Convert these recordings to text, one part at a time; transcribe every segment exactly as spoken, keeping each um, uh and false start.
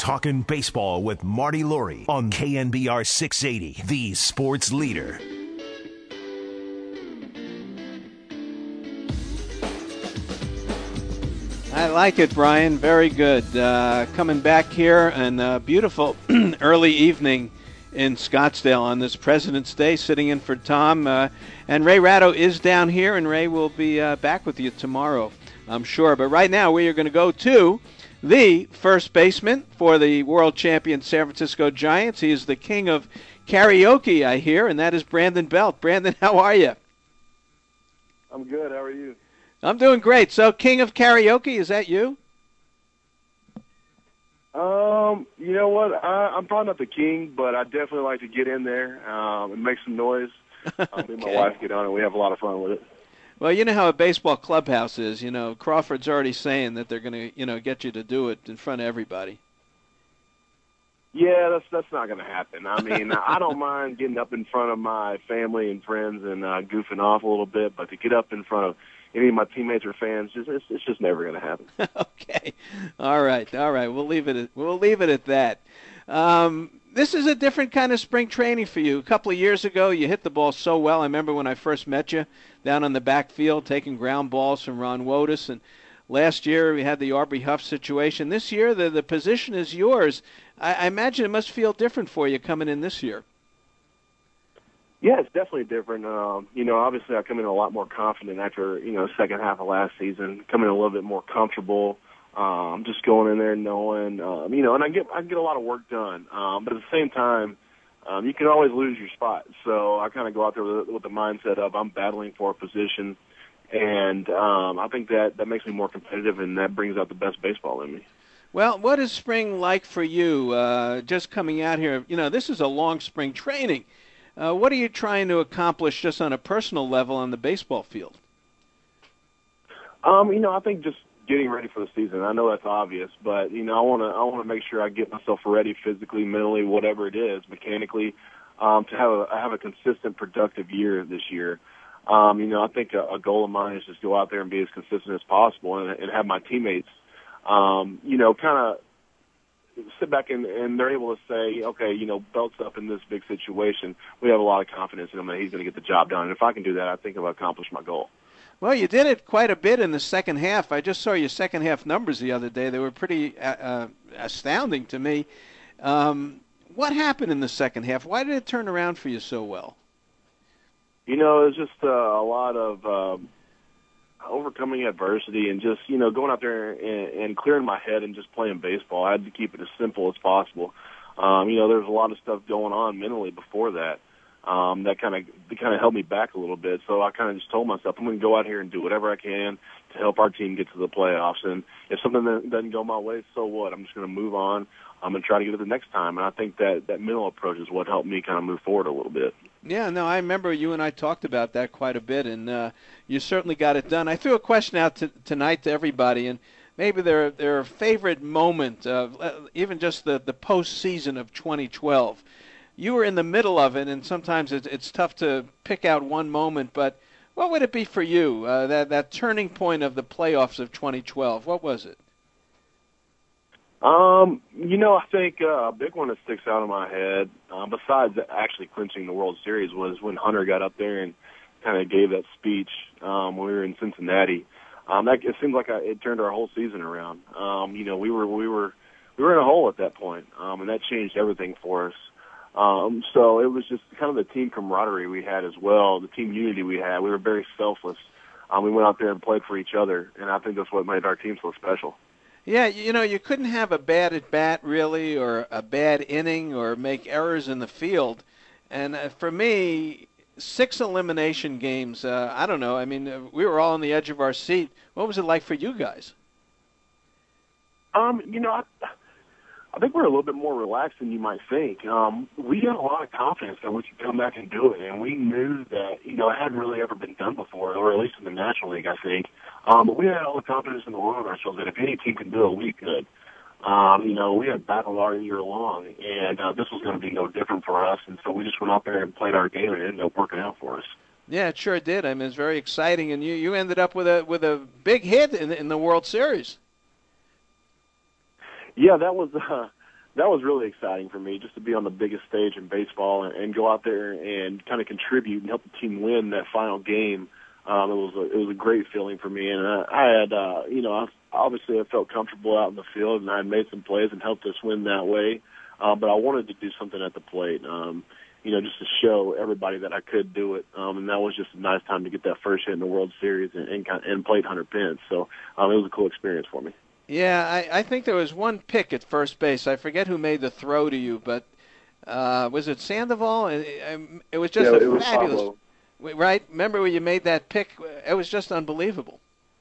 Talking Baseball with Marty Laurie on K N B R six eighty, the sports leader. I like it, Brian. Very good. Uh, coming back here and a beautiful early evening in Scottsdale on this President's Day, sitting in for Tom. Uh, and Ray Ratto is down here, and Ray will be uh, back with you tomorrow, I'm sure. But right now we are going to go to the first baseman for the world champion San Francisco Giants. He is the king of karaoke, I hear, and that is Brandon Belt. Brandon, how are you? I'm good. How are you? I'm doing great. So, king of karaoke, is that you? Um, you know what? I, I'm probably not the king, but I definitely like to get in there um, and make some noise. Um, me and my Okay. wife get on, and we have a lot of fun with it. Well, you know how a baseball clubhouse is. You know, Crawford's already saying that they're going to, you know, get you to do it in front of everybody. Yeah, that's that's not going to happen. I mean, I don't mind getting up in front of my family and friends and uh, goofing off a little bit, but to get up in front of any of my teammates or fans, just, it's, it's just never going to happen. Okay, all right, all right. We'll leave it. At, we'll leave it at that. Um, this is a different kind of spring training for you. A couple of years ago, you hit the ball so well. I remember when I first met you down on the backfield, taking ground balls from Ron Wotus, and last year we had the Aubrey Huff situation. This year, the the position is yours. I, I imagine it must feel different for you coming in this year. Yeah, it's definitely different. Um, you know, obviously I come in a lot more confident after, you know, second half of last season, coming in a little bit more comfortable, um, just going in there knowing, um, you know, and I get I get a lot of work done. Um, but at the same time, um, you can always lose your spot. So I kind of go out there with, with the mindset of I'm battling for a position, and um, I think that, that makes me more competitive, and that brings out the best baseball in me. Well, what is spring like for you? Uh, just coming out here, you know, this is a long spring training. Uh, what are you trying to accomplish just on a personal level on the baseball field? Um, you know, I think just getting ready for the season. I know that's obvious, but you know, I want to I want to make sure I get myself ready physically, mentally, whatever it is, mechanically, um, to have a have a consistent, productive year this year. Um, you know, I think a, a goal of mine is just go out there and be as consistent as possible, and, and have my teammates, um, you know, kind of sit back and, and they're able to say, okay, you know, Belt's up in this big situation. We have a lot of confidence in him that he's going to get the job done. And if I can do that, I think I've accomplished my goal. Well, you did it quite a bit in the second half. I just saw your second half numbers the other day. They were pretty uh, uh, astounding to me. Um, what happened in the second half? Why did it turn around for you so well? You know, it was just uh, a lot of um, overcoming adversity and just, you know, going out there and, and clearing my head and just playing baseball. I had to keep it as simple as possible. Um, you know, there was a lot of stuff going on mentally before that. Um, that kind of that kind of held me back a little bit. So I kind of just told myself, I'm going to go out here and do whatever I can to help our team get to the playoffs. And if something doesn't go my way, so what? I'm just going to move on. I'm going to try to get it the next time. And I think that that mental approach is what helped me kind of move forward a little bit. Yeah, no, I remember you and I talked about that quite a bit, and uh, you certainly got it done. I threw a question out to, tonight to everybody, and maybe their their favorite moment, of, uh, even just the, the postseason of twenty twelve. You were in the middle of it, and sometimes it's, it's tough to pick out one moment, but what would it be for you, uh, that, that turning point of the playoffs of twenty twelve? What was it? Um, you know, I think uh, a big one that sticks out in my head, uh, besides actually clinching the World Series, was when Hunter got up there and kind of gave that speech um, when we were in Cincinnati. Um, that it seemed like I, it turned our whole season around. Um, you know, we were we were we were in a hole at that point, um, and that changed everything for us. Um, so it was just kind of the team camaraderie we had as well, the team unity we had. We were very selfless. Um, we went out there and played for each other, and I think that's what made our team so special. Yeah, you know, you couldn't have a bad at bat really, or a bad inning, or make errors in the field. And uh, for me, six elimination games, uh, I don't know. I mean, uh, we were all on the edge of our seat. What was it like for you guys? Um, you know, I, I think we're a little bit more relaxed than you might think. Um, we had a lot of confidence that we could come back and do it, and we knew that, you know, it hadn't really ever been done before, or at least in the National League, I think. Um, but we had all the confidence in the world in ourselves that if any team could do it, we could. Um, you know, we had battled all year long, and uh, this was going to be no different for us, and so we just went out there and played our game, and it ended up working out for us. Yeah, it sure did. I mean, it's very exciting, and you, you ended up with a with a big hit in in the World Series. Yeah, that was uh, that was really exciting for me, just to be on the biggest stage in baseball and, and go out there and kind of contribute and help the team win that final game. Um, it was a, it was a great feeling for me, and I, I had, uh, you know, I, obviously I felt comfortable out in the field, and I had made some plays and helped us win that way. Uh, but I wanted to do something at the plate, um, you know, just to show everybody that I could do it. Um, and that was just a nice time to get that first hit in the World Series and, and, and played Hunter Pence. So um, it was a cool experience for me. Yeah, I, I think there was one pick at first base. I forget who made the throw to you, but uh, was it Sandoval? It, it was just yeah, a it was fabulous, Pablo. Right? Remember when you made that pick? It was just unbelievable.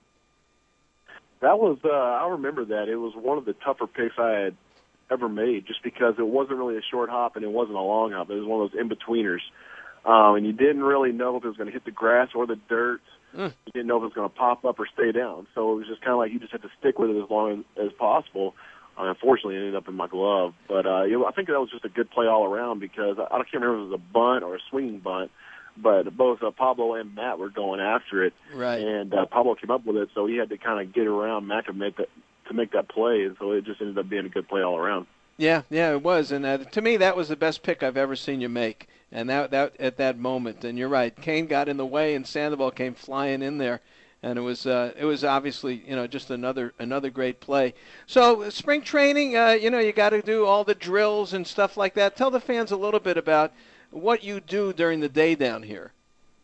That was, uh, I remember that. It was one of the tougher picks I had ever made, just because it wasn't really a short hop and it wasn't a long hop. It was one of those in-betweeners. Um, and you didn't really know if it was going to hit the grass or the dirt. Mm. You didn't know if it was going to pop up or stay down. So it was just kind of like you just had to stick with it as long as, as possible. Uh, unfortunately, it ended up in my glove. But uh, you know, I think that was just a good play all around, because I, I can't remember if it was a bunt or a swinging bunt, but both uh, Pablo and Matt were going after it. Right. And uh, Pablo came up with it, so he had to kind of get around Matt to make that, to make that play. And so it just ended up being a good play all around. Yeah, yeah, it was, and uh, to me that was the best pick I've ever seen you make, and that that at that moment. And you're right, Kane got in the way, and Sandoval came flying in there, and it was uh, it was obviously, you know, just another another great play. So spring training, uh, you know, you got to do all the drills and stuff like that. Tell the fans a little bit about what you do during the day down here.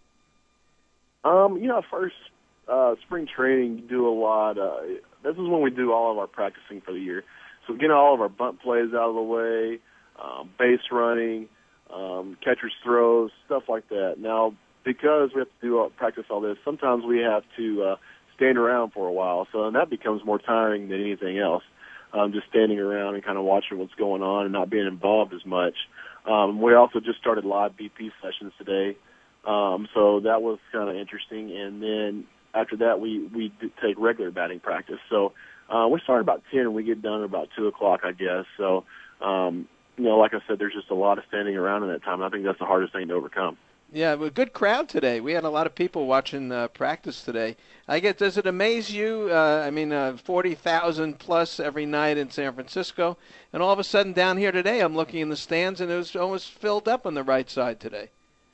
Um, you know, first uh, spring training, you do a lot. Uh, this is when we do all of our practicing for the year. So getting all of our bunt plays out of the way, um, base running, um, catcher's throws, stuff like that. Now, because we have to do all, practice all this, sometimes we have to uh, stand around for a while. So and that becomes more tiring than anything else, um, just standing around and kind of watching what's going on and not being involved as much. Um, we also just started live B P sessions today, um, so that was kind of interesting. And then after that, we, we take regular batting practice. So Uh, we start about ten and we get done at about two o'clock, I guess. So, um, you know, like I said, there's just a lot of standing around in that time. I think that's the hardest thing to overcome. Yeah, a good crowd today. We had a lot of people watching uh, practice today. I guess, does it amaze you? Uh, I mean, uh, forty thousand plus every night in San Francisco, and all of a sudden down here today, I'm looking in the stands and it was almost filled up on the right side today.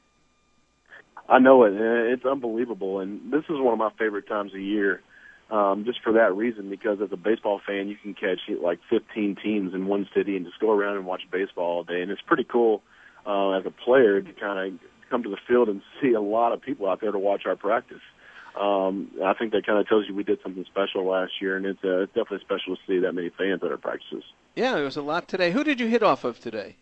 I know it. It's unbelievable, and this is one of my favorite times of year. Um, just for that reason, because as a baseball fan, you can catch like fifteen teams in one city and just go around and watch baseball all day. And it's pretty cool uh, as a player to kind of come to the field and see a lot of people out there to watch our practice. Um, I think that kind of tells you we did something special last year, and it's, uh, it's definitely special to see that many fans at our practices. Yeah, there was a lot today. Who did you hit off of today?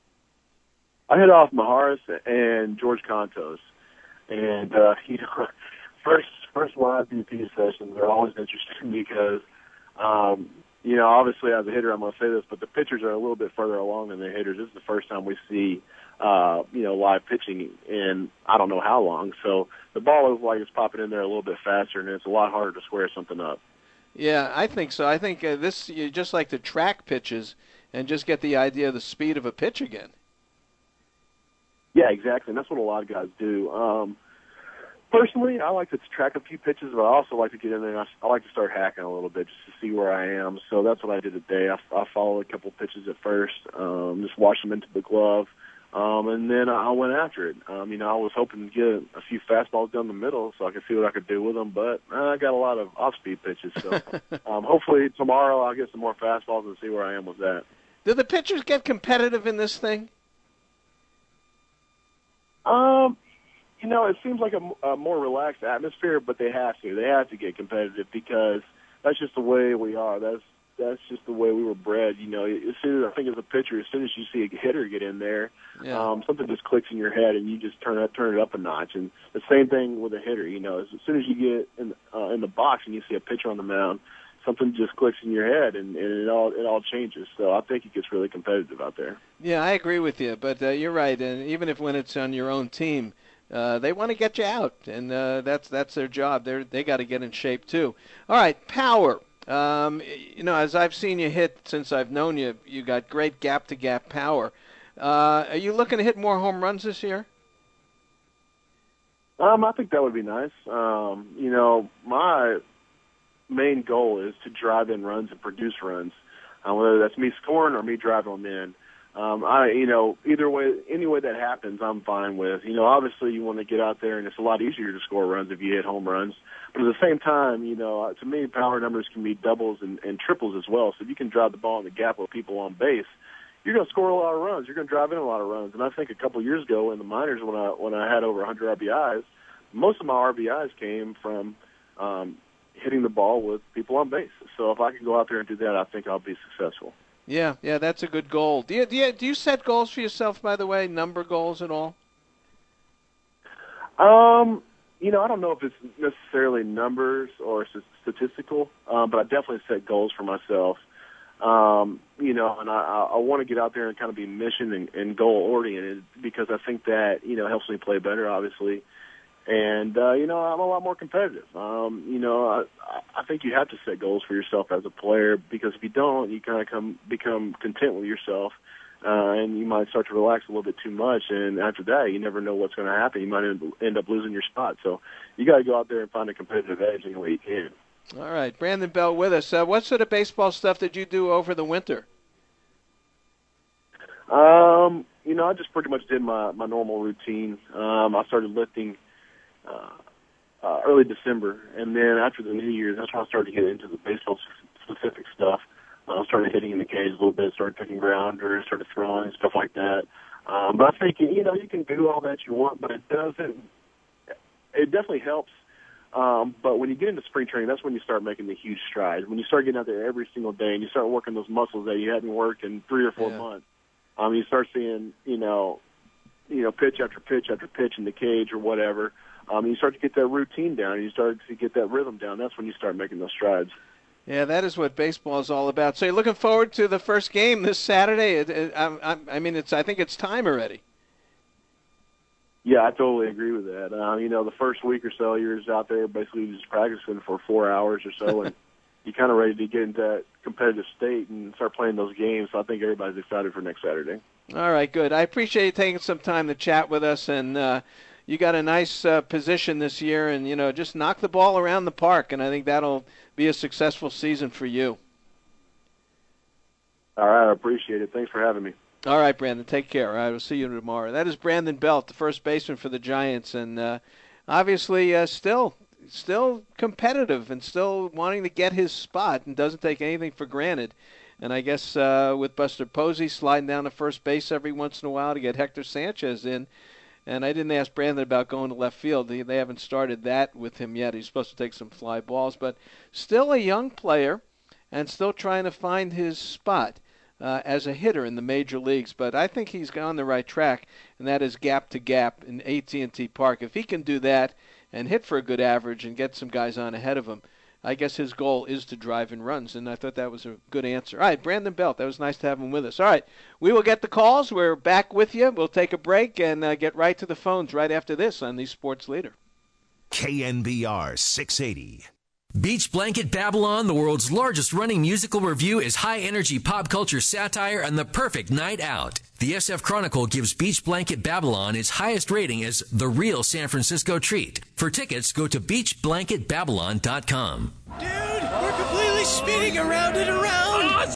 I hit off Maharis and George Contos. And, uh, you know, first first live B P sessions are always interesting because, um, you know, obviously as a hitter I'm going to say this, but the pitchers are a little bit further along than the hitters. This is the first time we see, uh, you know, live pitching in I don't know how long. So the ball looks like it's popping in there a little bit faster, and it's a lot harder to square something up. Yeah, I think so. I think uh, this, you just like to track pitches and just get the idea of the speed of a pitch again. Yeah, exactly, and that's what a lot of guys do. Um, Personally, I like to track a few pitches, but I also like to get in there and I, I like to start hacking a little bit just to see where I am. So that's what I did today. I, I followed a couple pitches at first, um, just watched them into the glove, um, and then I went after it. Um, you know, I was hoping to get a few fastballs down the middle so I could see what I could do with them, but I got a lot of off-speed pitches. So um, hopefully tomorrow I'll get some more fastballs and see where I am with that. Do the pitchers get competitive in this thing? Um. You know, it seems like a, a more relaxed atmosphere, but they have to. They have to get competitive because that's just the way we are. That's that's just the way we were bred. You know, as soon as I think as a pitcher, as soon as you see a hitter get in there, yeah. um, something just clicks in your head, and you just turn it turn it up a notch. And the same thing with a hitter. You know, as, as soon as you get in uh, in the box and you see a pitcher on the mound, something just clicks in your head, and, and it all it all changes. So I think it gets really competitive out there. Yeah, I agree with you, but uh, you're right. And even if when it's on your own team. Uh, they want to get you out, and uh, that's that's their job. They they got to get in shape too. All right, power. Um, you know, as I've seen you hit since I've known you, you got great gap-to-gap power. Uh, are you looking to hit more home runs this year? Um, I think that would be nice. Um, you know, my main goal is to drive in runs and produce runs. uh, whether that's me scoring or me driving them in. Um, I, you know, either way, any way that happens, I'm fine with. You know, obviously you want to get out there, and it's a lot easier to score runs if you hit home runs. But at the same time, you know, to me, power numbers can be doubles and, and triples as well. So if you can drive the ball in the gap with people on base, you're going to score a lot of runs. You're going to drive in a lot of runs. And I think a couple of years ago in the minors, when I when I had over one hundred R B Is, most of my R B Is came from um, hitting the ball with people on base. So if I can go out there and do that, I think I'll be successful. Yeah, yeah, that's a good goal. Do you, do you, do you set goals for yourself, by the way, number goals at all? Um, you know, I don't know if it's necessarily numbers or statistical, um, but I definitely set goals for myself. Um, you know, and I, I want to get out there and kind of be mission and, and goal-oriented because I think that, you know, helps me play better, obviously. And, uh, you know, I'm a lot more competitive. Um, you know, I, I think you have to set goals for yourself as a player because if you don't, you kind of come become content with yourself, uh, and you might start to relax a little bit too much. And after that, you never know what's going to happen. You might end up losing your spot. So you got to go out there and find a competitive edge any way you can. All right, Brandon Belt with us. Uh, what sort of baseball stuff did you do over the winter? Um, you know, I just pretty much did my, my normal routine. Um, I started lifting Uh, uh, early December, and then after the New Year, that's when I started to get into the baseball-specific stuff. Uh, I started hitting in the cage a little bit, started picking grounders, started throwing, stuff like that. Um, but I think, you know, you can do all that you want, but it doesn't – it definitely helps. Um, but when you get into spring training, that's when you start making the huge strides. When you start getting out there every single day and you start working those muscles that you hadn't worked in three or four yeah. months, um, you start seeing, you know, you know, pitch after pitch after pitch in the cage or whatever. Um, you start to get that routine down, and you start to get that rhythm down. That's when you start making those strides. Yeah, that is what baseball is all about. So you're looking forward to the first game this Saturday? It, it, I, I mean, it's. I think it's time already. Yeah, I totally agree with that. Uh, you know, the first week or so, you're just out there basically just practicing for four hours or so, and you're kind of ready to get into that competitive state and start playing those games. So I think everybody's excited for next Saturday. All right, good. I appreciate you taking some time to chat with us, and uh, you got a nice uh, position this year, and, you know, just knock the ball around the park, and I think that'll be a successful season for you. All right, I appreciate it. Thanks for having me. All right, Brandon, take care. All right, we'll see you tomorrow. That is Brandon Belt, the first baseman for the Giants, and uh, obviously uh, still still competitive and still wanting to get his spot and doesn't take anything for granted. And I guess uh, with Buster Posey sliding down to first base every once in a while to get Hector Sanchez in, and I didn't ask Brandon about going to left field. They, they haven't started that with him yet. He's supposed to take some fly balls, but still a young player and still trying to find his spot uh, as a hitter in the major leagues. But I think he's on the right track, and that is gap to gap in A T and T Park. If he can do that and hit for a good average and get some guys on ahead of him, I guess his goal is to drive in runs, and I thought that was a good answer. All right, Brandon Belt, that was nice to have him with us. All right, we will get the calls. We're back with you. We'll take a break and uh, get right to the phones right after this on the Sports Leader. K N B R six eighty. Beach Blanket Babylon, the world's largest running musical review, is high-energy pop culture satire and the perfect night out. The S F Chronicle gives Beach Blanket Babylon its highest rating as the real San Francisco treat. For tickets, go to beach blanket babylon dot com. Dude, we're completely spinning around and around.